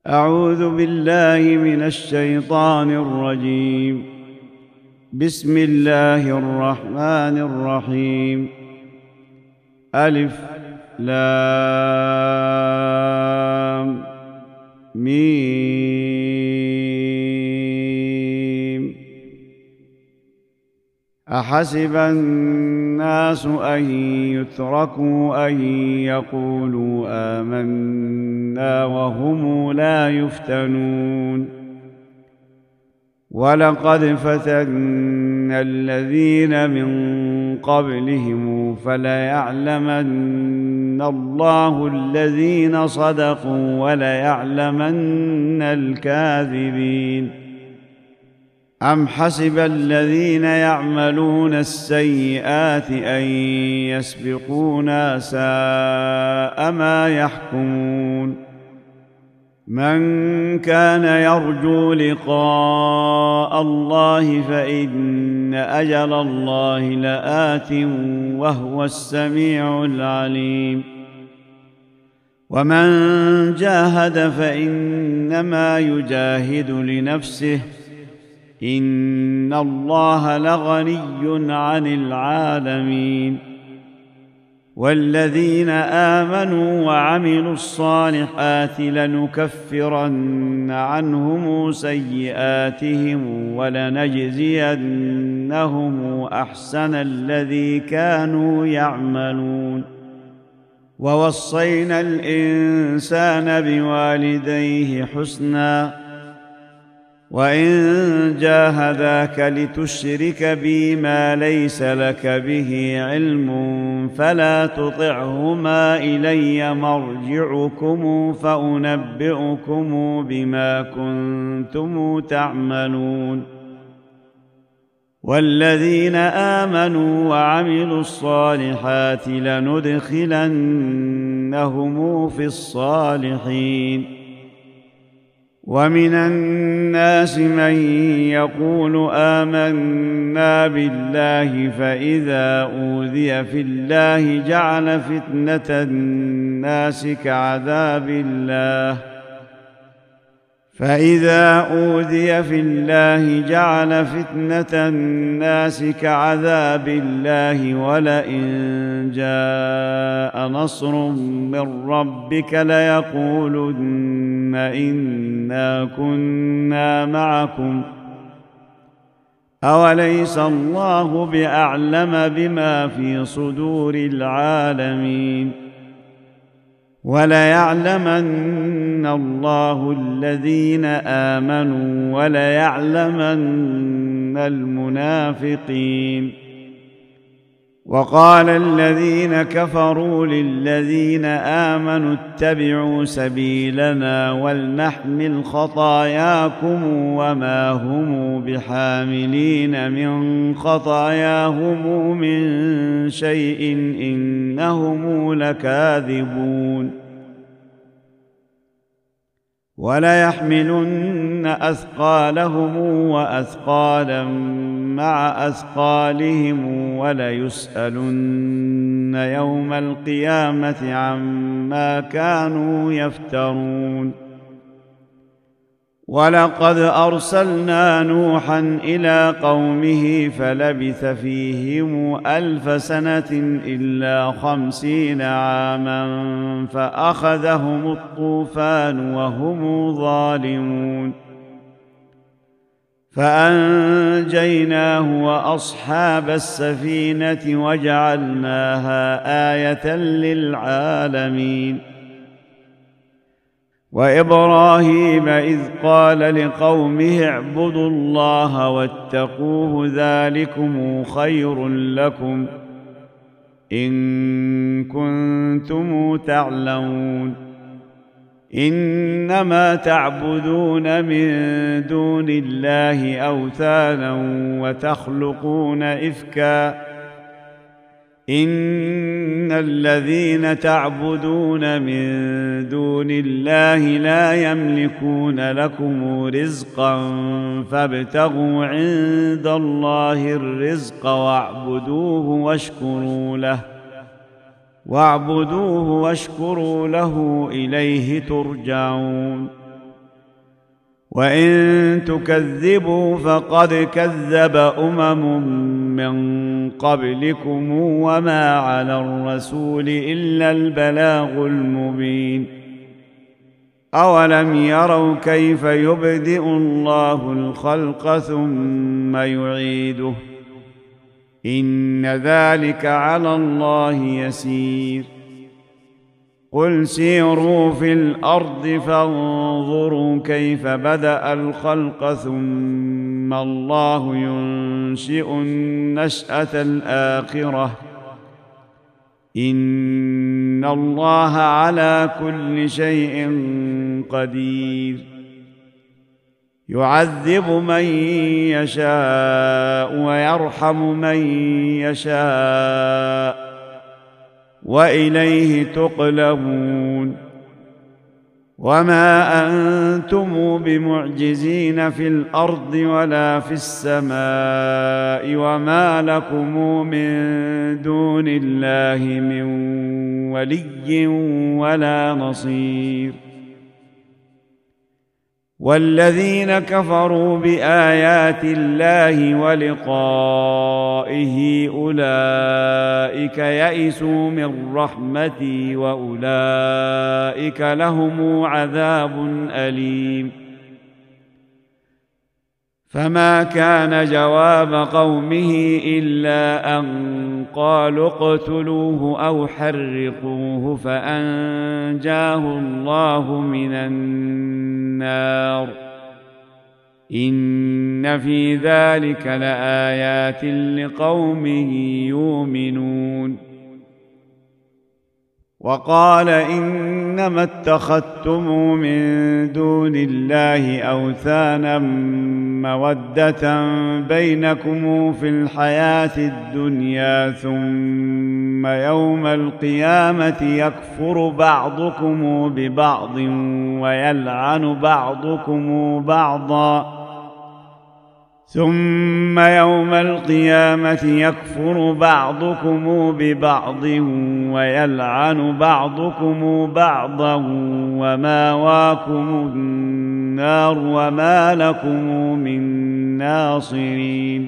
أعوذ بالله من الشيطان الرجيم. بسم الله الرحمن الرحيم. ألف لام ميم. أحسب الناس أن يتركوا أن يقولوا آمنا وهم لا يفتنون. ولقد فتنا الذين من قبلهم فليعلمن الله الذين صدقوا وليعلمن الكاذبين. أم حسب الذين يعملون السيئات أن يسبقونا ساء ما يحكمون. من كان يرجو لقاء الله فإن أجل الله لآت وهو السميع العليم. ومن جاهد فإنما يجاهد لنفسه إن الله لغني عن العالمين. والذين آمنوا وعملوا الصالحات لنكفرن عنهم سيئاتهم ولنجزينهم أحسن الذي كانوا يعملون. ووصينا الإنسان بوالديه حسنا وإن جاهداك لتشرك بي ما ليس لك به علم فلا تطعهما إلي مرجعكم فأنبئكم بما كنتم تعملون. والذين آمنوا وعملوا الصالحات لندخلنهم في الصالحين. ومن الناس من يقول آمنا بالله فإذا أوذي في الله جعل فتنة الناس كعذاب الله ولئن جاء نصر من ربك ليقولن إنا كنا معكم أوليس الله بأعلم بما في صدور العالمين. وليعلمن الله الذين آمنوا وليعلمن المنافقين. وقال الذين كفروا للذين آمنوا اتبعوا سبيلنا ولنحمل خطاياكم وما هم بحاملين من خطاياهم من شيء إنهم لكاذبون. وليحملن أثقالهم وأثقالا مع أثقالهم وليسألن يوم القيامة عما كانوا يفترون. ولقد أرسلنا نوحا إلى قومه فلبث فيهم 1000 سنة إلا 50 عاما فأخذهم الطوفان وهم ظالمون. فأنجيناه وأصحاب السفينة وجعلناها آية للعالمين. وإبراهيم إذ قال لقومه اعبدوا الله واتقوه ذلكم خير لكم إن كنتم تعلمون. إنما تعبدون من دون الله أوثانا وتخلقون إفكا إن الذين تعبدون من دون الله لا يملكون لكم رزقا فابتغوا عند الله الرزق واعبدوه واشكروا له إليه ترجعون. وإن تكذبوا فقد كذب من قبلكم وما على الرسول إلا البلاغ المبين. أولم يروا كيف يبدئ الله الخلق ثم يعيده إن ذلك على الله يسير. قل سيروا في الأرض فانظروا كيف بدأ الخلق ثم الله ينشئ النشأة الآخرة إن الله على كل شيء قدير. يعذب من يشاء ويرحم من يشاء وإليه تقلبون. وما أنتم بمعجزين في الأرض ولا في السماء وما لكم من دون الله من ولي ولا نصير. والذين كفروا بآيات الله ولقائه أولئك يئسوا من رحمتي وأولئك لهم عذاب أليم. فما كان جواب قومه إلا أن قالوا اقتلوه أو حرقوه فأنجاه الله من النار إن في ذلك لآيات لقوم يؤمنون. وقال إنما اتخذتم من دون الله أوثانا مودة بينكم في الحياة الدنيا ثم يوم القيامة يكفر بعضكم ببعض ويلعن بعضكم بعضا ثم يوم القيامة يكفر بعضكم ببعض ويلعن بعضكم بعضا وماواكم النار وما لكم من ناصرين.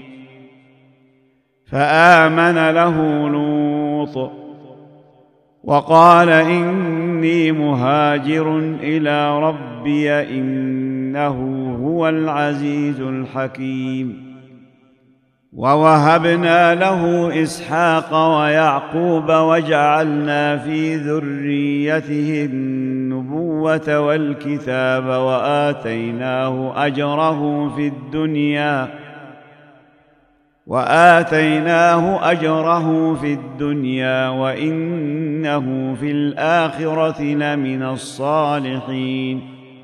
فآمن له لوط وقال إني مهاجر إلى ربي إنه هو العزيز الحكيم. ووهبنا له إسحاق ويعقوب وجعلنا في ذريته النبوة والكتاب وآتيناه أجره في الدنيا وإنه في الآخرة لمن الصالحين.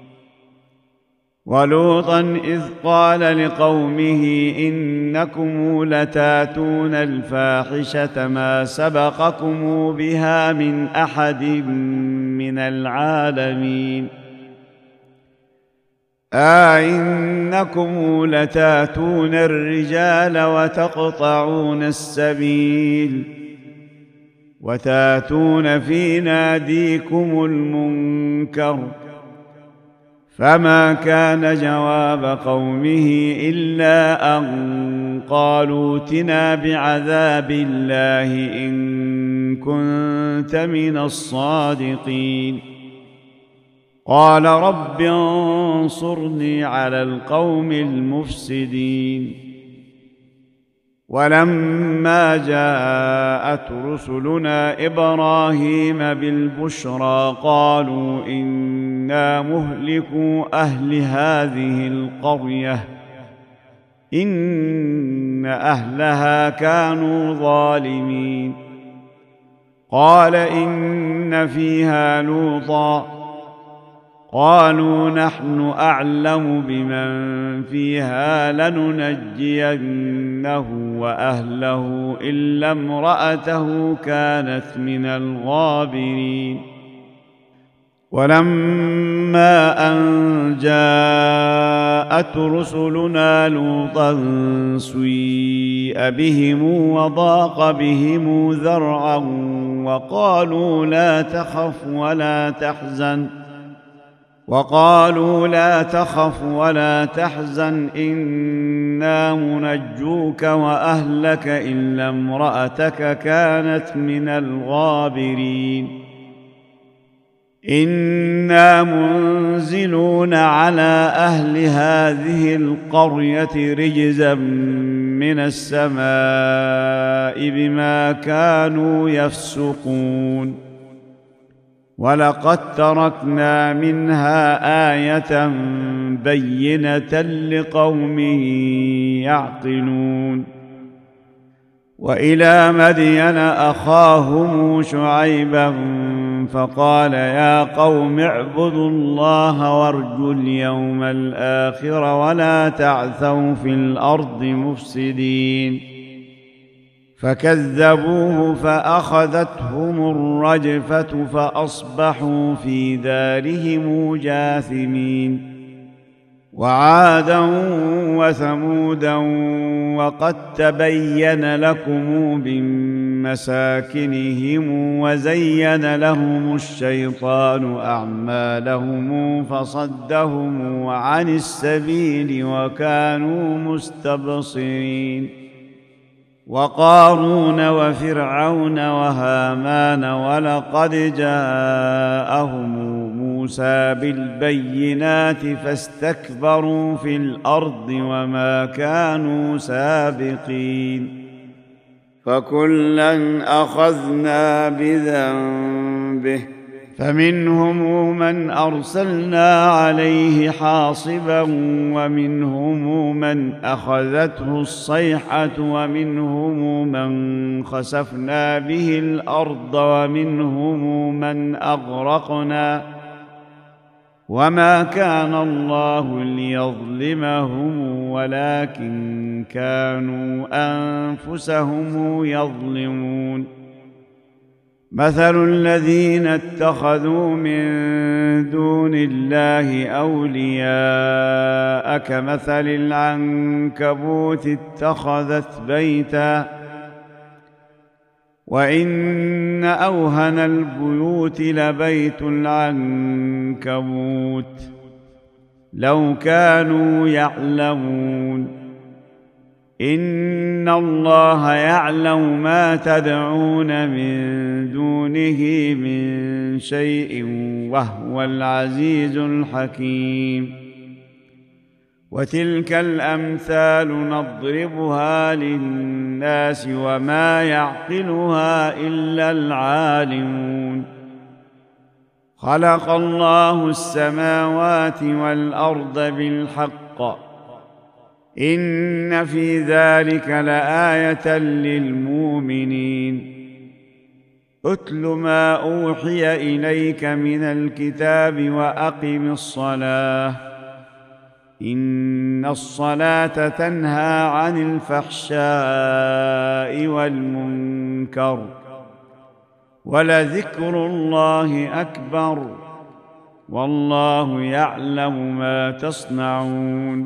ولوطا إذ قال لقومه إنكم لتاتون الفاحشة ما سبقكم بها من أحد من العالمين إنكم لتاتون الرجال وتقطعون السبيل وتاتون في ناديكم المنكر. فما كان جواب قومه إلا أن قالوا ائتنا بعذاب الله إن كنت من الصادقين. قال رب انصرني على القوم المفسدين. ولما جاءت رسلنا إبراهيم بالبشرى قالوا إنا مهلكوا أهل هذه القرية إن أهلها كانوا ظالمين. قال إن فيها لوطا قالوا نحن أعلم بمن فيها لننجينه وأهله إلا امرأته كانت من الغابرين. ولما أن جاءت رسلنا لوطا سيء بهم وضاق بهم ذرعا وقالوا لا تخف ولا تحزن وقالوا لا تخف ولا تحزن إنا منجوك وأهلك إلا امرأتك كانت من الغابرين إنا منزلون على أهل هذه القرية رجزا من السماء بما كانوا يفسقون ولقد تركنا منها آية بينة لقوم يعقلون وإلى مدين أخاهم شعيبا فقال يا قوم اعبدوا الله وارجوا اليوم الآخر ولا تعثوا في الأرض مفسدين فكذبوه فأخذتهم الرجفة فأصبحوا في دارهم جاثمين وعادا وثمودا وقد تبين لكم من مساكنهم وزين لهم الشيطان أعمالهم فصدهم عن السبيل وكانوا مستبصرين وقارون وفرعون وهامان ولقد جاءهم موسى بالبينات فاستكبروا في الأرض وما كانوا سابقين فكلا أخذنا بذنبه فمنهم من أرسلنا عليه حاصبا ومنهم من أخذته الصيحة ومنهم من خسفنا به الأرض ومنهم من أغرقنا وما كان الله ليظلمهم ولكن كانوا أنفسهم يظلمون مثل الذين اتخذوا من دون الله أولياء كمثل العنكبوت اتخذت بيتا وإن أوهن البيوت لبيت العنكبوت لو كانوا يعلمون إن الله يعلم ما تدعون من دونه من شيء وهو العزيز الحكيم وتلك الأمثال نضربها للناس وما يعقلها إلا العالمون خلق الله السماوات والأرض بالحق إن في ذلك لآية للمؤمنين أتل ما أوحي إليك من الكتاب وأقم الصلاة إن الصلاة تنهى عن الفحشاء والمنكر ولذكر الله أكبر والله يعلم ما تصنعون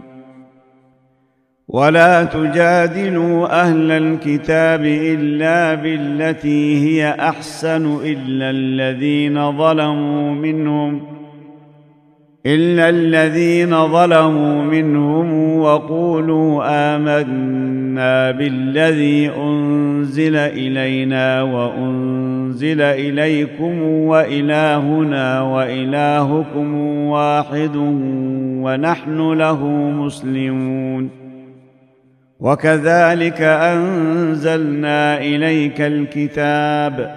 ولا تجادلوا أهل الكتاب إلا بالتي هي أحسن إلا الذين ظلموا منهم وقولوا آمنا بالذي أنزل إلينا وأنزل إليكم وإلهنا وإلهكم واحد ونحن له مسلمون وكذلك أنزلنا إليك الكتاب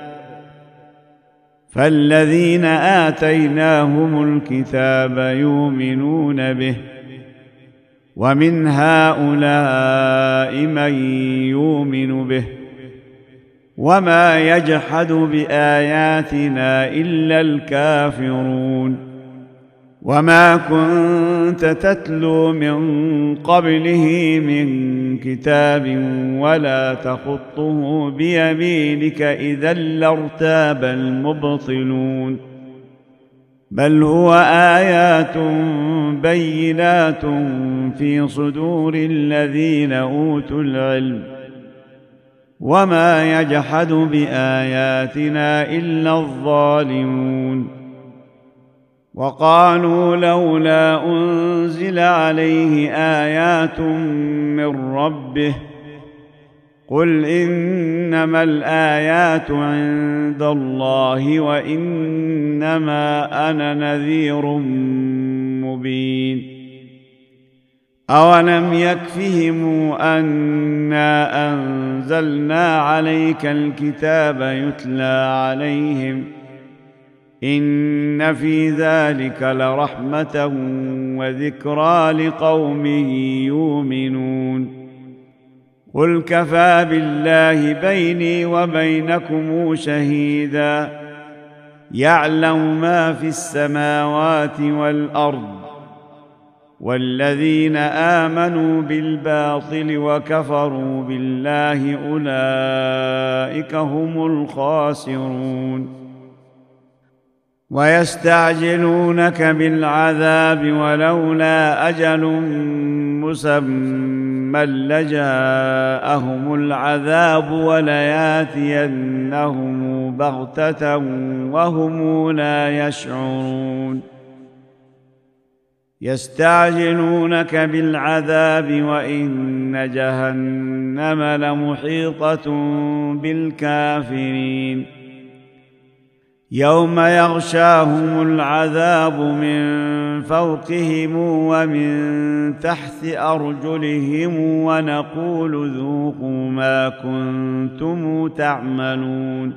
فالذين آتيناهم الكتاب يؤمنون به ومن هؤلاء من يؤمن به وما يجحد بآياتنا إلا الكافرون وما كنت تتلو من قبله من كتاب ولا تخطه بيمينك إذا لارتاب المبطلون بل هو آيات بينات في صدور الذين أوتوا العلم وما يجحد بآياتنا إلا الظالمون وقالوا لولا أنزل عليه آيات من ربه قل إنما الآيات عند الله وإنما أنا نذير مبين أولم يكفهم أنا أنزلنا عليك الكتاب يتلى عليهم إن في ذلك لرحمة وذكرى لقوم يؤمنون قل كفى بالله بيني وبينكم شهيدا يعلم ما في السماوات والأرض والذين آمنوا بالباطل وكفروا بالله أولئك هم الخاسرون ويستعجلونك بالعذاب ولولا أجل مسمى لجاءهم العذاب ولياتينهم بغتة وهم لا يشعرون يستعجلونك بالعذاب وإن جهنم لمحيطة بالكافرين يوم يغشاهم العذاب من فوقهم ومن تحت أرجلهم ونقول ذوقوا ما كنتم تعملون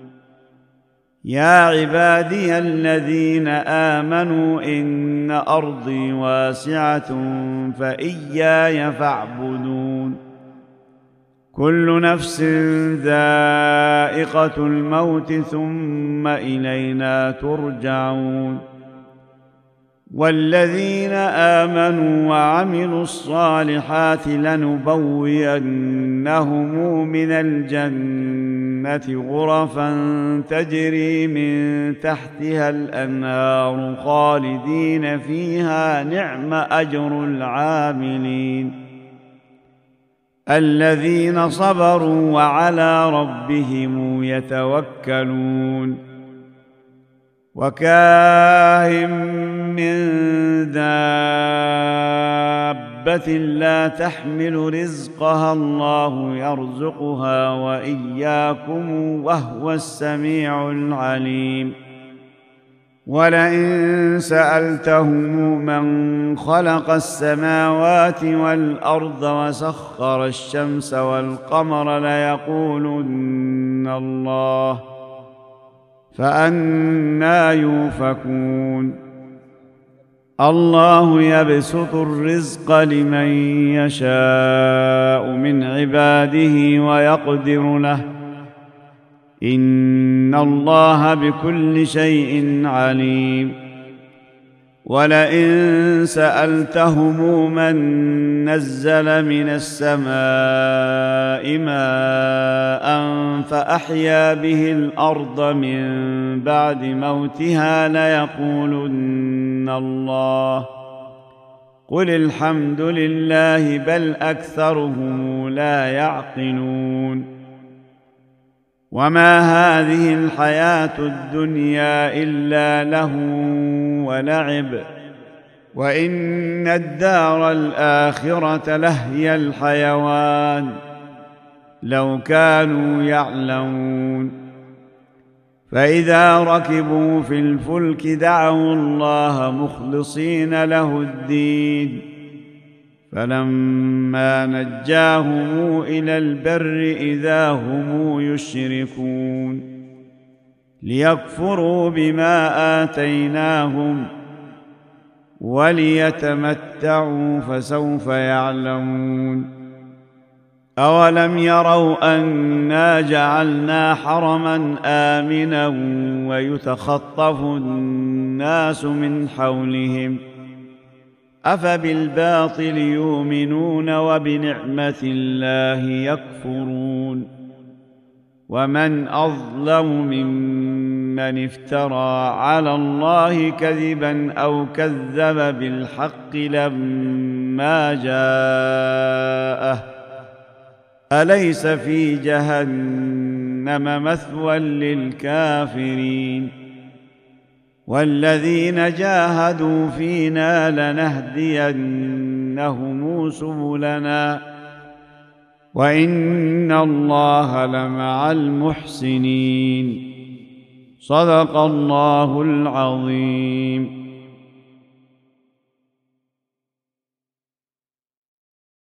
يا عبادي الذين آمنوا إن أرضي واسعة فإياي فاعبدون كل نفس ذائقة الموت ثم إلينا ترجعون والذين آمنوا وعملوا الصالحات لنبوئنهم من الجنة غرفا تجري من تحتها الأنهار خالدين فيها نعم أجر العاملين الذين صبروا وعلى ربهم يتوكلون وكاين من دابة لا تحمل رزقها الله يرزقها وإياكم وهو السميع العليم ولئن سألتهم من خلق السماوات والأرض وسخر الشمس والقمر ليقولن الله فأنى يؤفكون الله يبسط الرزق لمن يشاء من عباده ويقدر له إن الله بكل شيء عليم ولئن سألتهم من نزل من السماء ماء فأحيا به الأرض من بعد موتها ليقولن الله قل الحمد لله بل أكثرهم لا يعقلون وما هذه الحياة الدنيا إلا لهو ولعب وإن الدار الآخرة لهي الحيوان لو كانوا يعلمون فإذا ركبوا في الفلك دعوا الله مخلصين له الدين فلما نجاهم إلى البر إذا هم يشركون ليكفروا بما آتيناهم وليتمتعوا فسوف يعلمون أولم يروا أنا جعلنا حرما آمنا ويتخطف الناس من حولهم أفبالباطل يؤمنون وبنعمة الله يكفرون ومن أظلم ممن افترى على الله كذبا أو كذب بالحق لما جاءه أليس في جهنم مثوى للكافرين والذين جاهدوا فينا لنهدينهم سبلنا وإن الله لمع المحسنين. صدق الله العظيم.